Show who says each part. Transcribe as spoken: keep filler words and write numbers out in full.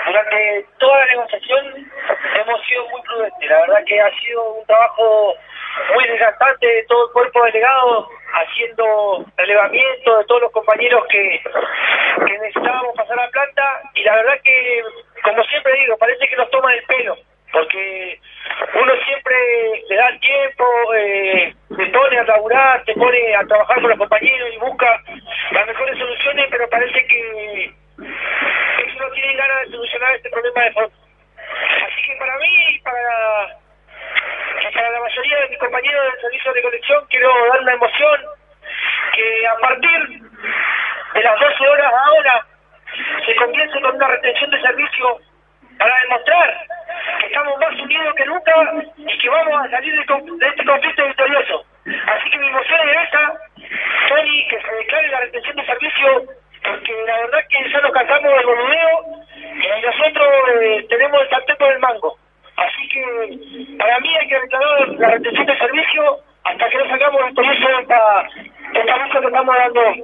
Speaker 1: Durante toda la negociación hemos sido muy prudentes. La verdad que ha sido un trabajo muy desgastante de todo el cuerpo delegado, haciendo relevamiento de todos los compañeros que, que necesitábamos pasar a planta, y la verdad que, como siempre digo, parece que nos toman el pelo, porque uno siempre le da el tiempo, eh, se pone a laburar, se pone a trabajar con los compañeros y busca las mejores soluciones, pero parece que ellos no tienen ganas de solucionar este problema de fondo. Así que para mí, para, para la mayoría de mis compañeros del servicio de colección, quiero dar una emoción que a partir de las doce horas ahora se comience con una retención de servicio para demostrar que estamos más unidos que nunca y que vamos a salir de, de este conflicto victorioso. Así que mi emoción es esa, Tony, que se declare la retención de servicio, porque la verdad que ya nos cansamos del boludeo y nosotros eh, tenemos el sartén por el mango. Así que para mí hay que reclamar la retención de servicio hasta que no sacamos victorioso esta, esta lucha que estamos dando hoy.